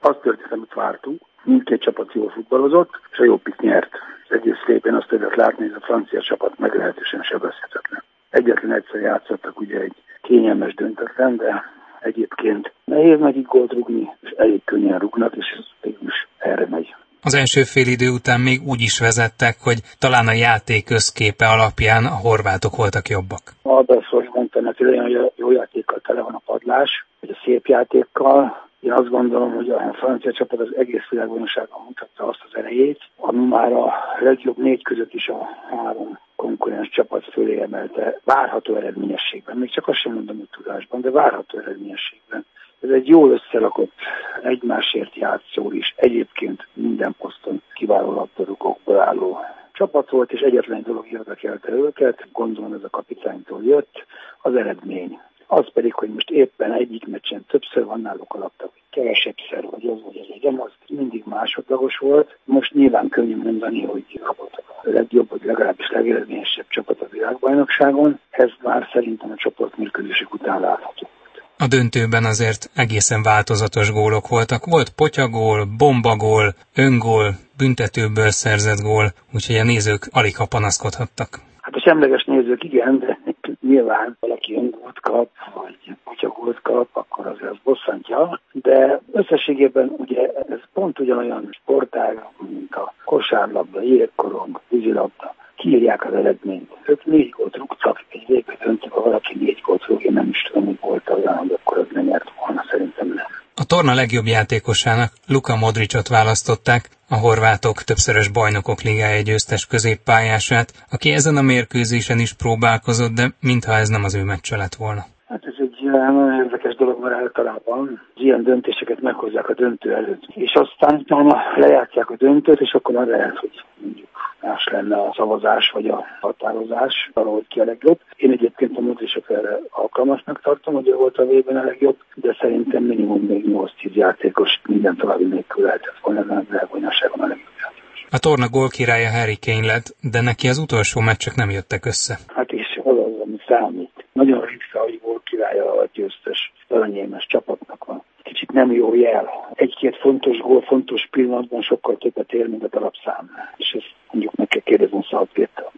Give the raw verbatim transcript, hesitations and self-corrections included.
Az történt, amit vártunk. Mindkét csapat jól futballozott, és a Jobbik nyert. Az egész szépen azt tudott látni, hogy a francia csapat meglehetősen sebezhetetlen. Egyetlen egyszer játszottak ugye egy kényelmes döntetlen, de egyébként nehéz nekik gólt rúgni, és elég könnyen rúgnak, és ez mégis erre megy. Az első félidő után még úgy is vezettek, hogy talán a játék összképe alapján a horvátok voltak jobbak. Arra szól, hogy mondtam, hogy olyan jó játékkal tele van a padlás, vagy a szép játékkal. Én azt gondolom, hogy a francia csapat az egész világbajnokságon mutatta azt az erejét, ami már a legjobb négy között is a három konkurens csapat fölé emelte várható eredményességben. Még csak azt sem mondom, hogy tudásban, de várható eredményességben. Ez egy jól összerakott, egymásért játszó is, egyébként minden poszton kiváló labdarúgókból álló csapat volt, és egyetlen dolog érdekelte őket, gondolom ez a kapitánytól jött, az eredmény. Az pedig, hogy most éppen egyik meccsen többször van náluk a labda, vagy kevesebbszer, vagy az, vagy ez, nem, az mindig másodlagos volt. Most nyilván könnyű mondani, hogy a legjobb, vagy legalábbis legeredményesebb csapat a világbajnokságon. Ez már szerintem a csoportmérkőzések után látható. A döntőben azért egészen változatos gólok voltak. Volt potyagól, bombagól, öngól, büntetőből szerzett gól, úgyhogy a nézők alig ha panaszkodhattak. Hát a semleges nézők igen, de nyilván valaki öngólt kap, vagy potyagólt kap, akkor azért az bosszantja. De összességében ugye ez pont ugyanolyan sportág, mint a kosárlabda, jégkorong, vízilabda. Kiírják az eredményt. Ők négy gólt rúgtak, egy végbe döntőben, ha valaki négy gólt rúg, én nem is tudom, hogy volt olyan, hogy akkor az nem nyert volna, szerintem nem. A torna legjobb játékosának Luka Modricot választották, a horvátok többszörös bajnokok ligája győztes középpályását, aki ezen a mérkőzésen is próbálkozott, de mintha ez nem az ő meccse lett volna. Hát ez egy nagyon érdekes dolog, mert általában ilyen döntéseket meghozzák a döntő előtt. És aztán utána lejátszák a döntőt, és akkor már lehet, hogy mondjuk más lenne a szavazás vagy a határozás, valahogy ki a legjobb. Én egyébként a Modricot erre alkalmasnak tartom, hogy ő volt a végben a legjobb, de szerintem minimum még nyolc-tíz játékos minden további nélkül lehetett volna a világbajnokságon a legjobb játékos. A torna gólkirálya Harry Kane lett, de neki az utolsó meccsek nem jöttek össze. Hát és az az, ami számít. Nagyon ritka, hogy gólkirálya a győztes aranyérmes csapatnak van. Kicsit nem jó jel. Egy-két fontos gól, fontos pillanatban sokkal többet ér, mint a darabszám. És ezt mondjuk meg kell kérdezni Southgate-től.